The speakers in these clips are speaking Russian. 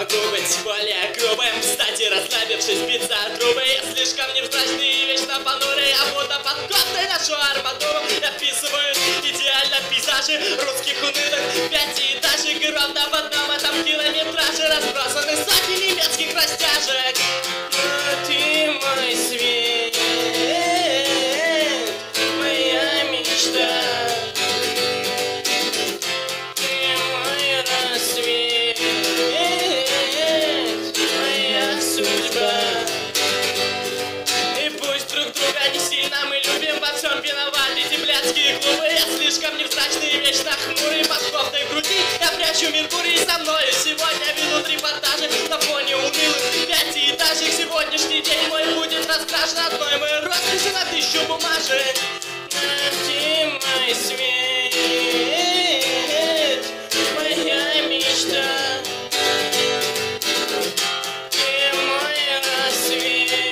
могу быть более грубым. Кстати, расслабившись, биться трубы. Я слишком невзрачный и вечно понурый. А будто под кофтой нашу арматуру я вписываю идеально пейзажи русских унылых пятиэтажек. И ровно в одном этом километраже разбросаны сотни немецких растяжек. Но ты мой свет, моя мечта. Виноваты эти блядские клубы. Я слишком невзрачный и вечно хмурый. Под кофтой груди я прячу Меркурий. Со мною сегодня ведут репортажи на фоне унылых пятиэтажек. Сегодняшний день мой будет раскрашен одной моей росписи на 1000 бумажек. Ты мой свет, моя мечта. Ты мой рассвет,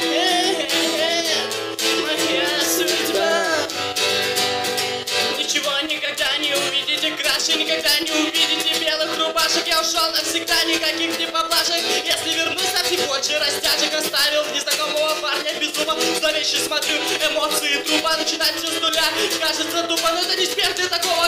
моя судьба. Ничего никогда не увидите краше, никогда не увидите белых рубашек. Я ушел навсегда, никаких не поблажек. Если вернусь, совсем больше растяжек. Оставил незнакомого парня без зуба. Зловеще смотрю, эмоции трупа. Начинать все с нуля кажется тупо, но это неспешно такого